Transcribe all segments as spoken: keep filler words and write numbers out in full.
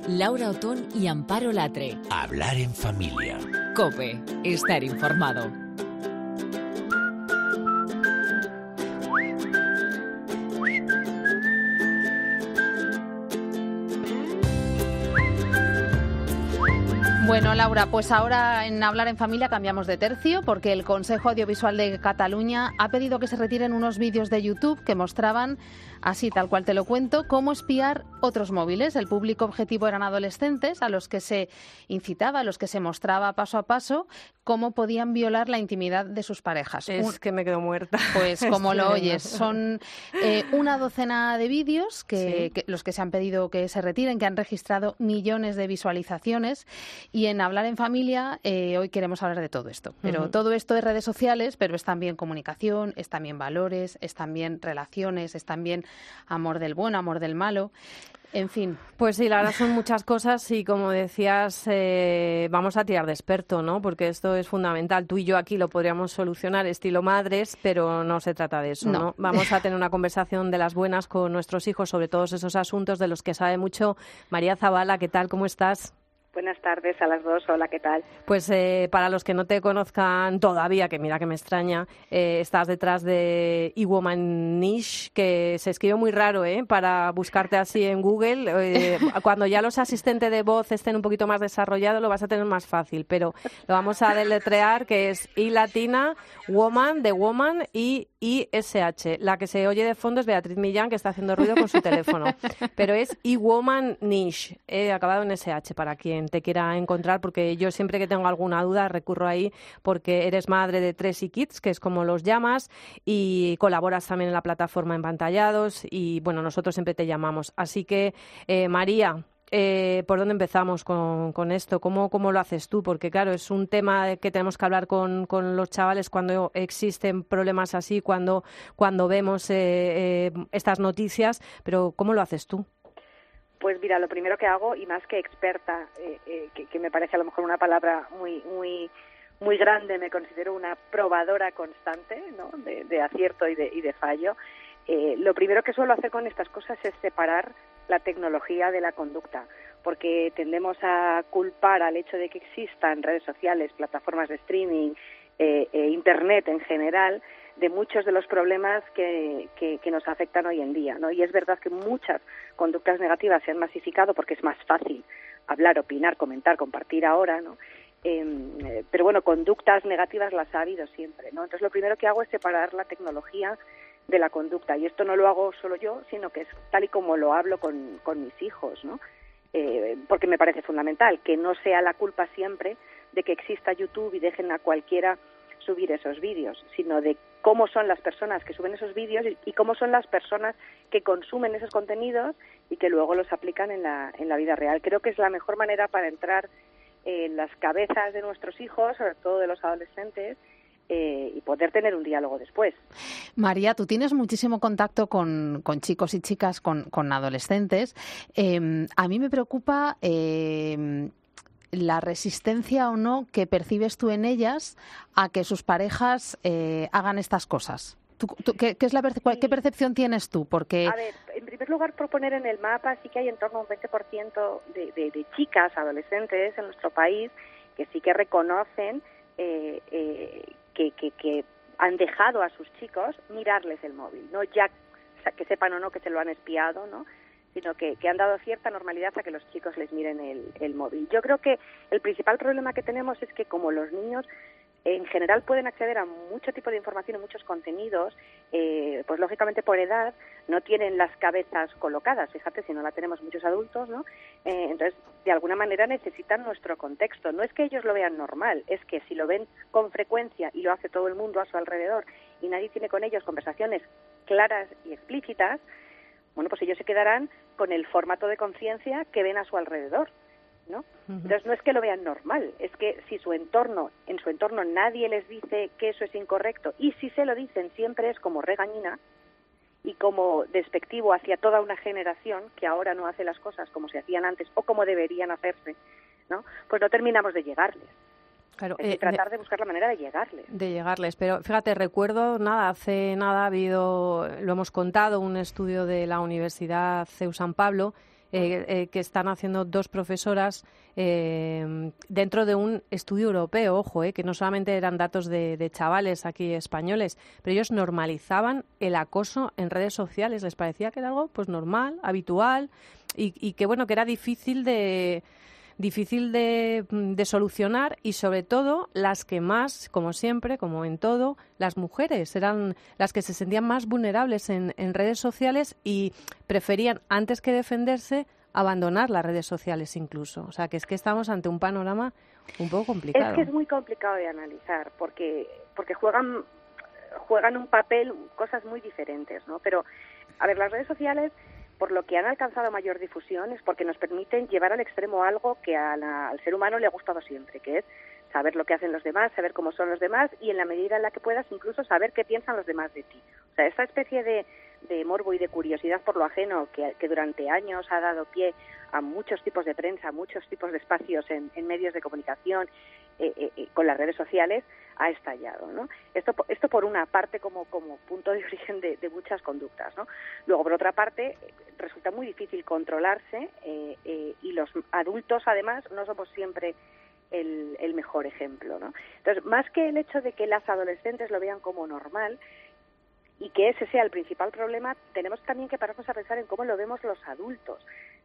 Laura Otón y Amparo Latre. Hablar en familia. COPE. Estar informado. Bueno, Laura, pues ahora en Hablar en Familia cambiamos de tercio porque el Consejo Audiovisual de Cataluña ha pedido que se retiren unos vídeos de YouTube que mostraban, así tal cual te lo cuento, cómo espiar otros móviles. El público objetivo eran adolescentes a los que se incitaba, a los que se mostraba paso a paso cómo podían violar la intimidad de sus parejas. Es Un... que me quedo muerta. Pues como lo oyes, son eh, una docena de vídeos que, sí. que los que se han pedido que se retiren, que han registrado millones de visualizaciones. Y en Hablar en Familia eh, hoy queremos hablar de todo esto. Pero uh-huh. todo esto es redes sociales, pero es también comunicación, es también valores, es también relaciones, es también amor del bueno, amor del malo. En fin. Pues sí, la verdad son muchas cosas y como decías, eh, vamos a tirar de experto, ¿no? Porque esto es fundamental. Tú y yo aquí lo podríamos solucionar estilo madres, pero no se trata de eso, ¿no? ¿no? Vamos a tener una conversación de las buenas con nuestros hijos sobre todos esos asuntos de los que sabe mucho María Zavala. ¿Qué tal? ¿Cómo estás? Buenas tardes a las dos. Hola, ¿qué tal? Pues eh, para los que no te conozcan todavía, que mira que me extraña, eh, estás detrás de eWomanish, que se escribe muy raro, ¿eh? Para buscarte así en Google. Eh, cuando ya los asistentes de voz estén un poquito más desarrollados, lo vas a tener más fácil, pero lo vamos a deletrear, que es I latina, woman, de woman, y I S H. La que se oye de fondo es Beatriz Millán, que está haciendo ruido con su teléfono. Pero es eWomanish, eh, acabado en S H, para quien te quiera encontrar, porque yo siempre que tengo alguna duda recurro ahí, porque eres madre de tres y kids, que es como los llamas, y colaboras también en la plataforma Empantallados, y bueno, nosotros siempre te llamamos. Así que, eh, María, Eh, ¿por dónde empezamos con, con esto? ¿Cómo, ¿Cómo lo haces tú? Porque claro, es un tema que tenemos que hablar con, con los chavales cuando existen problemas así, cuando, cuando vemos eh, eh, estas noticias, pero ¿cómo lo haces tú? Pues mira, lo primero que hago, y más que experta, eh, eh, que, que me parece a lo mejor una palabra muy muy muy grande, me considero una probadora constante, ¿no? de, de acierto y de, y de fallo. Eh, lo primero que suelo hacer con estas cosas es separar la tecnología de la conducta, porque tendemos a culpar al hecho de que existan redes sociales, plataformas de streaming, eh, eh, Internet en general, de muchos de los problemas que, que, que nos afectan hoy en día, ¿no? Y es verdad que muchas conductas negativas se han masificado porque es más fácil hablar, opinar, comentar, compartir ahora, ¿no? Eh, pero bueno, conductas negativas las ha habido siempre, ¿no? Entonces lo primero que hago es separar la tecnología de la conducta, y esto no lo hago solo yo, sino que es tal y como lo hablo con, con mis hijos, ¿no? Eh, porque me parece fundamental que no sea la culpa siempre de que exista YouTube y dejen a cualquiera subir esos vídeos, sino de cómo son las personas que suben esos vídeos y, y cómo son las personas que consumen esos contenidos y que luego los aplican en la, en la vida real. Creo que es la mejor manera para entrar en las cabezas de nuestros hijos, sobre todo de los adolescentes, Eh, y poder tener un diálogo después. María, tú tienes muchísimo contacto con, con chicos y chicas, con, con adolescentes. Eh, a mí me preocupa eh, la resistencia o no que percibes tú en ellas a que sus parejas eh, hagan estas cosas. ¿Tú, tú, qué, qué, es la perce- cuál, ¿Qué percepción tienes tú? Porque... A ver, en primer lugar, por poner en el mapa, sí que hay en torno a un veinte por ciento de, de, de chicas, adolescentes en nuestro país que sí que reconocen eh, eh, Que, que, que han dejado a sus chicos mirarles el móvil, no ya que sepan o no que se lo han espiado, ¿no? Sino que, que han dado cierta normalidad a que los chicos les miren el, el móvil. Yo creo que el principal problema que tenemos es que como los niños en general pueden acceder a mucho tipo de información y muchos contenidos, eh, pues lógicamente por edad no tienen las cabezas colocadas, fíjate si no la tenemos muchos adultos, ¿no? Eh, entonces, de alguna manera necesitan nuestro contexto. No es que ellos lo vean normal, es que si lo ven con frecuencia y lo hace todo el mundo a su alrededor y nadie tiene con ellos conversaciones claras y explícitas, bueno, pues ellos se quedarán con el formato de conciencia que ven a su alrededor, ¿no? Uh-huh. Entonces no es que lo vean normal, es que si su entorno, en su entorno nadie les dice que eso es incorrecto, y si se lo dicen siempre es como regañina y como despectivo hacia toda una generación que ahora no hace las cosas como se hacían antes o como deberían hacerse, ¿no? Pues no terminamos de llegarles. Claro, es eh, tratar de, de buscar la manera de llegarles. De llegarles, pero fíjate, recuerdo, nada, hace nada ha habido, lo hemos contado, un estudio de la Universidad C E U San Pablo eh, eh, que están haciendo dos profesoras eh, dentro de un estudio europeo, ojo, eh, que no solamente eran datos de, de chavales aquí españoles, pero ellos normalizaban el acoso en redes sociales, les parecía que era algo pues normal, habitual, y, y que bueno, que era difícil de difícil de, de solucionar, y sobre todo las que más, como siempre, como en todo, las mujeres eran las que se sentían más vulnerables en, en redes sociales y preferían, antes que defenderse, abandonar las redes sociales incluso. O sea, que es que estamos ante un panorama un poco complicado. Es que es muy complicado de analizar porque porque juegan juegan un papel, cosas muy diferentes, ¿no? Pero, a ver, las redes sociales, por lo que han alcanzado mayor difusión, es porque nos permiten llevar al extremo algo que a la, al ser humano le ha gustado siempre, que es saber lo que hacen los demás, saber cómo son los demás y, en la medida en la que puedas, incluso saber qué piensan los demás de ti. O sea, esta especie de, de morbo y de curiosidad por lo ajeno que, que durante años ha dado pie a muchos tipos de prensa, a muchos tipos de espacios en, en medios de comunicación, eh, eh, eh, con las redes sociales, ha estallado, ¿no? Esto, esto por una parte como, como punto de origen de, de muchas conductas, ¿no? Luego, por otra parte, resulta muy difícil controlarse eh, eh, y los adultos, además, no somos siempre el, el mejor ejemplo, ¿no? Entonces, más que el hecho de que las adolescentes lo vean como normal y que ese sea el principal problema, tenemos también que pararnos a pensar en cómo lo vemos los adultos.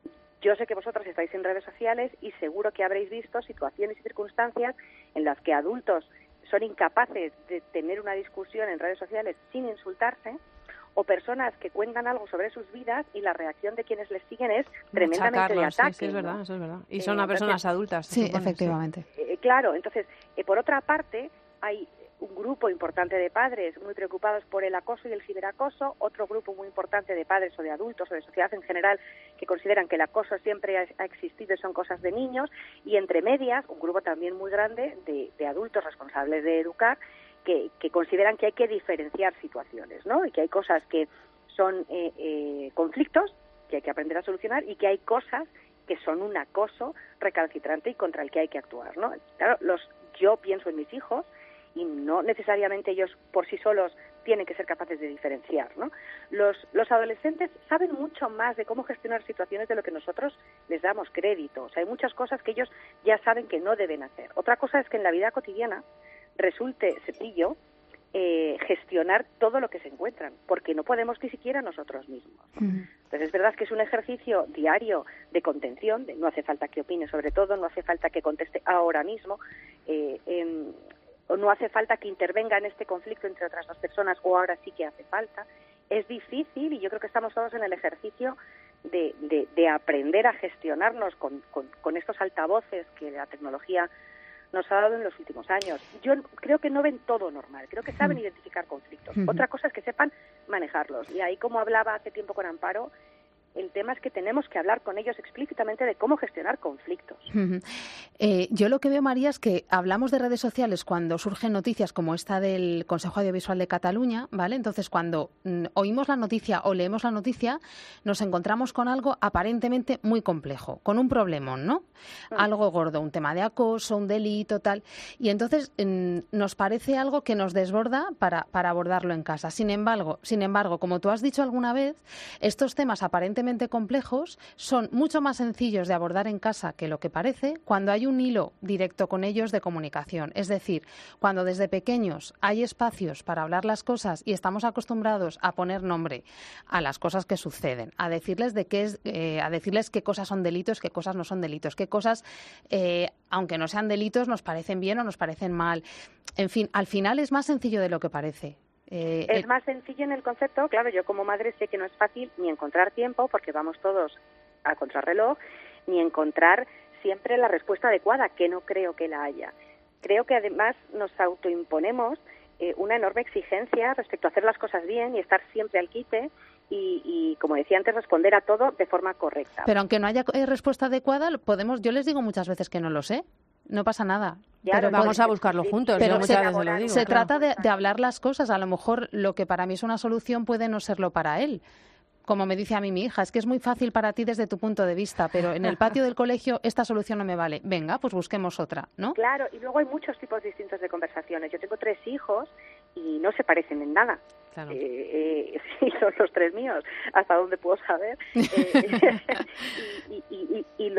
Yo sé que vosotros estáis en redes sociales y seguro que habréis visto situaciones y circunstancias en las que adultos son incapaces de tener una discusión en redes sociales sin insultarse, o personas que cuentan algo sobre sus vidas y la reacción de quienes les siguen es tremendamente de ataque. Sí, sí, es verdad, ¿no? eso es verdad. Y Eh, son a personas entonces, adultas. Sí, supone, efectivamente. Eh, claro, entonces, eh, por otra parte, hay un grupo importante de padres muy preocupados por el acoso y el ciberacoso, otro grupo muy importante de padres o de adultos o de sociedad en general que consideran que el acoso siempre ha, ha existido y son cosas de niños, y entre medias, un grupo también muy grande de, de adultos responsables de educar que, que consideran que hay que diferenciar situaciones, ¿no? Y que hay cosas que son eh, eh, conflictos que hay que aprender a solucionar y que hay cosas que son un acoso recalcitrante y contra el que hay que actuar, ¿no? Claro, los, yo pienso en mis hijos y no necesariamente ellos por sí solos tienen que ser capaces de diferenciar, ¿no? Los, los adolescentes saben mucho más de cómo gestionar situaciones de lo que nosotros les damos crédito. O sea, hay muchas cosas que ellos ya saben que no deben hacer. Otra cosa es que en la vida cotidiana resulte sencillo eh, gestionar todo lo que se encuentran, porque no podemos ni siquiera nosotros mismos, ¿no? Uh-huh. Entonces es verdad que es un ejercicio diario de contención, de no hace falta que opine sobre todo, no hace falta que conteste ahora mismo, eh, eh, o no hace falta que intervenga en este conflicto entre otras dos personas, o ahora sí que hace falta. Es difícil y yo creo que estamos todos en el ejercicio de, de, de aprender a gestionarnos con, con, con estos altavoces que la tecnología nos ha dado en los últimos años. Yo creo que no ven todo normal, creo que saben identificar conflictos. Uh-huh. Otra cosa es que sepan manejarlos. Y ahí, como hablaba hace tiempo con Amparo, el tema es que tenemos que hablar con ellos explícitamente de cómo gestionar conflictos. Uh-huh. Eh, yo lo que veo, María, es que hablamos de redes sociales cuando surgen noticias como esta del Consejo Audiovisual de Cataluña, ¿vale? Entonces, cuando mm, oímos la noticia o leemos la noticia, nos encontramos con algo aparentemente muy complejo, con un problemón, ¿no? Uh-huh. Algo gordo, un tema de acoso, un delito, tal. Y entonces mm, nos parece algo que nos desborda para, para abordarlo en casa. Sin embargo, sin embargo, como tú has dicho alguna vez, estos temas aparentemente complejos son mucho más sencillos de abordar en casa que lo que parece cuando hay un hilo directo con ellos de comunicación. Es decir, cuando desde pequeños hay espacios para hablar las cosas y estamos acostumbrados a poner nombre a las cosas que suceden, a decirles de qué es, eh, a decirles qué cosas son delitos, qué cosas no son delitos, qué cosas, eh, aunque no sean delitos, nos parecen bien o nos parecen mal. En fin, al final es más sencillo de lo que parece. Eh, es más sencillo en el concepto, claro, yo como madre sé que no es fácil ni encontrar tiempo, porque vamos todos a contrarreloj, ni encontrar siempre la respuesta adecuada, que no creo que la haya. Creo que además nos autoimponemos eh, una enorme exigencia respecto a hacer las cosas bien y estar siempre al quite y, y, como decía antes, responder a todo de forma correcta. Pero aunque no haya eh, respuesta adecuada, podemos, yo les digo muchas veces que no lo sé. No pasa nada. Ya, pero vamos pues, a buscarlo juntos. Pero yo se, muchas veces lo digo, se claro. trata de, de hablar las cosas. A lo mejor lo que para mí es una solución puede no serlo para él. Como me dice a mí mi hija, es que es muy fácil para ti desde tu punto de vista, pero en el patio del colegio esta solución no me vale. Venga, pues busquemos otra, ¿no? Claro, y luego hay muchos tipos distintos de conversaciones. Yo tengo tres hijos y no se parecen en nada. Claro. Eh, eh, sí, son los tres míos, hasta donde puedo saber. Eh,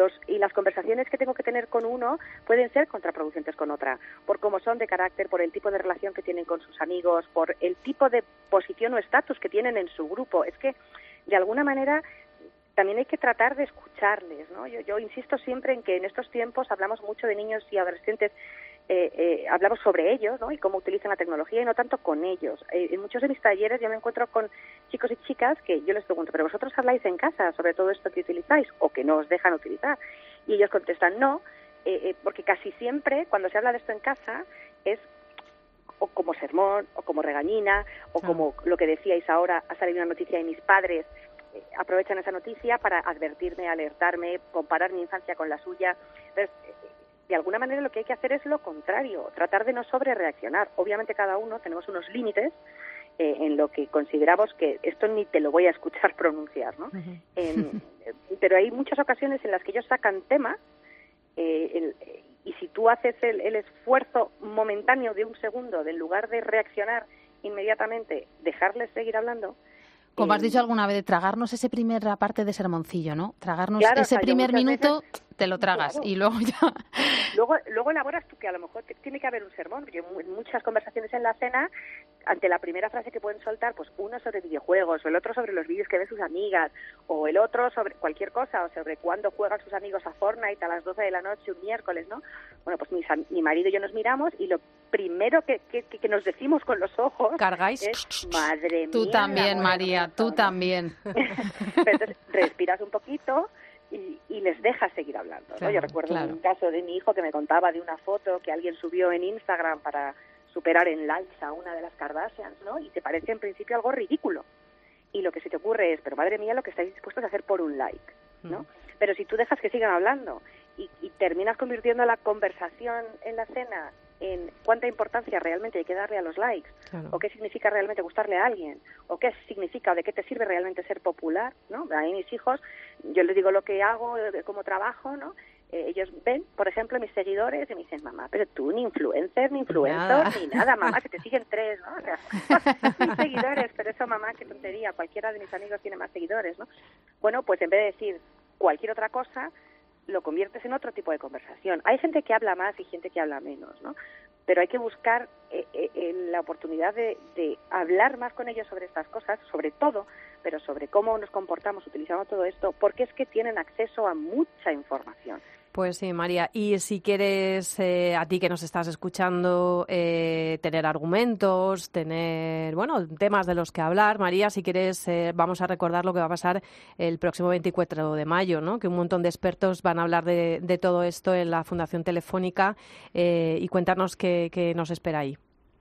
los y las conversaciones que tengo que tener con uno pueden ser contraproducentes con otra, por cómo son de carácter, por el tipo de relación que tienen con sus amigos, por el tipo de posición o estatus que tienen en su grupo. Es que, de alguna manera, también hay que tratar de escucharles, ¿no? Yo, yo insisto siempre en que en estos tiempos hablamos mucho de niños y adolescentes, eh, eh, hablamos sobre ellos, ¿no? Y cómo utilizan la tecnología y no tanto con ellos. Eh, en muchos de mis talleres yo me encuentro con chicos y chicas que yo les pregunto, ¿pero vosotros habláis en casa sobre todo esto que utilizáis o que no os dejan utilizar? Y ellos contestan no, eh, eh, porque casi siempre cuando se habla de esto en casa es o como sermón, o como regañina, o como lo que decíais ahora, ha salido una noticia de mis padres, eh, aprovechan esa noticia para advertirme, alertarme, comparar mi infancia con la suya. Entonces, eh, de alguna manera lo que hay que hacer es lo contrario, tratar de no sobrereaccionar. Obviamente cada uno tenemos unos límites eh, en lo que consideramos que esto ni te lo voy a escuchar pronunciar, ¿no? Uh-huh. Eh, pero hay muchas ocasiones en las que ellos sacan temas, eh, el, y si tú haces el, el esfuerzo momentáneo de un segundo, de en lugar de reaccionar inmediatamente, dejarles seguir hablando. Como eh, has dicho alguna vez, de tragarnos ese primer parte de sermoncillo, ¿no? Tragarnos claro, ese o sea, primer minuto, veces, te lo tragas, claro, y luego ya... Luego, luego elaboras tú que a lo mejor te, tiene que haber un sermón. Yo en muchas conversaciones en la cena, ante la primera frase que pueden soltar, pues uno sobre videojuegos, o el otro sobre los vídeos que ven sus amigas, o el otro sobre cualquier cosa, o sobre cuándo juegan sus amigos a Fortnite a las doce de la noche un miércoles, ¿no? Bueno, pues mi, mi marido y yo nos miramos y lo primero que, que, que nos decimos con los ojos... ¿Cargáis? Es, madre mía. Tú también, María, tú ¿no? también. Entonces, respiras un poquito... Y, y les dejas seguir hablando, ¿no? Claro, yo recuerdo claro. un caso de mi hijo que me contaba de una foto que alguien subió en Instagram para superar en likes a una de las Kardashians, ¿no? Y te parece en principio algo ridículo. Y lo que se te ocurre es, pero madre mía, lo que estáis dispuestos a hacer por un like, ¿no? Mm. Pero si tú dejas que sigan hablando y, y terminas convirtiendo la conversación en la cena en cuánta importancia realmente hay que darle a los likes, claro. o qué significa realmente gustarle a alguien, o qué significa o de qué te sirve realmente ser popular, ¿no? A mí mis hijos, yo les digo lo que hago, cómo trabajo, ¿no? Eh, ellos ven, por ejemplo, mis seguidores y me dicen, mamá, pero tú ni influencer, ni influencer, nada. ni nada, mamá, que te siguen tres, ¿no? O sea, mis seguidores, pero eso, mamá, qué tontería, cualquiera de mis amigos tiene más seguidores, ¿no? Bueno, pues en vez de decir cualquier otra cosa, lo conviertes en otro tipo de conversación. Hay gente que habla más y gente que habla menos, ¿no? Pero hay que buscar eh, eh, la oportunidad de, de hablar más con ellos sobre estas cosas, sobre todo, pero sobre cómo nos comportamos utilizando todo esto, porque es que tienen acceso a mucha información. Pues sí, María. Y si quieres, eh, a ti que nos estás escuchando, eh, tener argumentos, tener, bueno, temas de los que hablar, María, si quieres, eh, vamos a recordar lo que va a pasar el próximo veinticuatro de mayo, ¿no? Que un montón de expertos van a hablar de, de todo esto en la Fundación Telefónica, eh, y cuéntanos qué, qué nos espera ahí.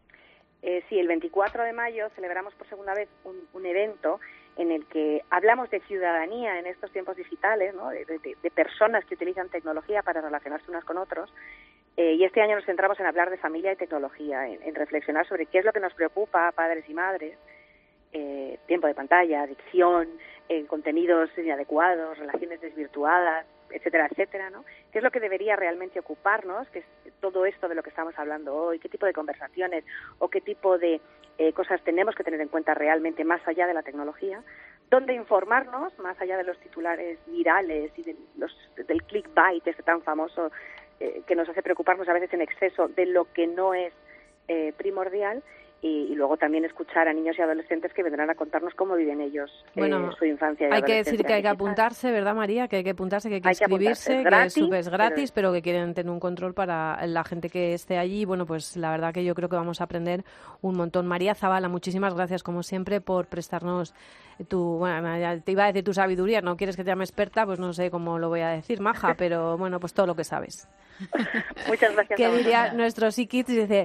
Eh, sí, el veinticuatro de mayo celebramos por segunda vez un, un evento en el que hablamos de ciudadanía en estos tiempos digitales, ¿no? de, de, de personas que utilizan tecnología para relacionarse unos con otros. Eh, y este año nos centramos en hablar de familia y tecnología, en, en reflexionar sobre qué es lo que nos preocupa a padres y madres, eh, tiempo de pantalla, adicción, eh, contenidos inadecuados, relaciones desvirtuadas, etcétera, etcétera, ¿no? ¿Qué es lo que debería realmente ocuparnos? ¿Qué es todo esto de lo que estamos hablando hoy? ¿Qué tipo de conversaciones o qué tipo de eh, cosas tenemos que tener en cuenta realmente más allá de la tecnología? ¿Dónde informarnos más allá de los titulares virales y de los, del clickbait este tan famoso eh, que nos hace preocuparnos a veces en exceso de lo que no es eh, primordial? Y, y luego también escuchar a niños y adolescentes que vendrán a contarnos cómo viven ellos bueno, eh, su infancia y hay que adolescencia. decir que hay que apuntarse, ¿verdad, María? Que hay que apuntarse, que hay que hay inscribirse, que, gratis, que es gratis, pero... pero que quieren tener un control para la gente que esté allí. Bueno, pues la verdad que yo creo que vamos a aprender un montón. María Zavala, muchísimas gracias, como siempre, por prestarnos tu... Bueno, te iba a decir tu sabiduría, no quieres que te llame experta, pues no sé cómo lo voy a decir, maja, pero bueno, pues todo lo que sabes. Muchas gracias. ¿Qué diría nuestro psiquit? Dice...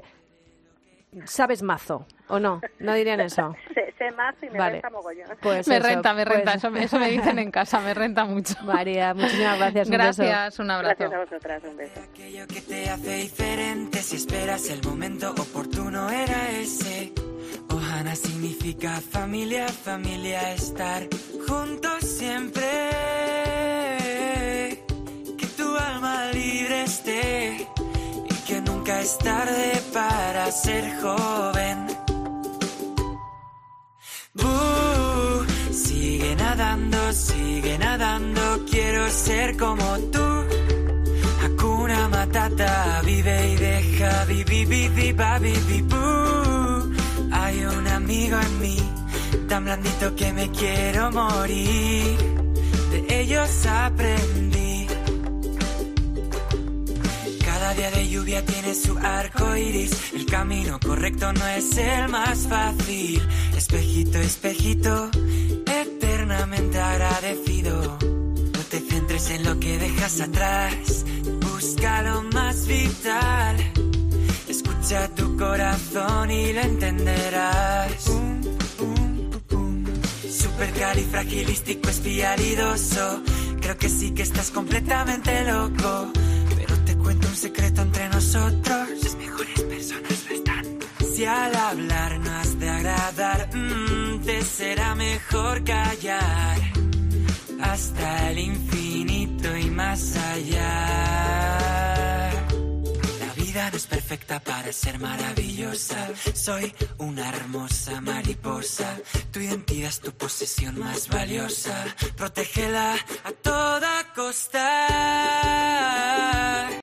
¿Sabes mazo o no? ¿No dirían eso? sé, sé mazo y me vale. renta mogollón. Pues me eso, renta, me renta. Pues... Eso, eso me dicen en casa, me renta mucho. María, muchísimas gracias. Un gracias, beso. un abrazo. Gracias a vosotras, un beso. Aquello que te hace diferente, si esperas el momento oportuno era ese. Ohana significa familia, familia, estar juntos siempre. Que tu alma libre esté. Que nunca es tarde para ser joven. Uh, sigue nadando, sigue nadando, quiero ser como tú. importa, vive y deja, vi, vi, vi, vi, va, vi, vi, bu. Hay un amigo en mí, tan blandito que me quiero morir. De ellos aprendí. Cada día de lluvia tiene su arco iris. El camino correcto no es el más fácil. Espejito, espejito, eternamente agradecido. No te centres en lo que dejas atrás. Busca lo más vital. Escucha tu corazón y lo entenderás. Um, um, um. Supercalifragilístico espialidoso. Creo que sí que estás completamente loco. Pero te cuento un secreto entre nosotros. Las mejores personas lo están. Si al hablar no has de agradar, mmm, te será mejor callar. Hasta el infinito y más allá. La vida no es perfecta para ser maravillosa. Soy una hermosa mariposa. Tu identidad es tu posesión más valiosa. Protégela a toda costa.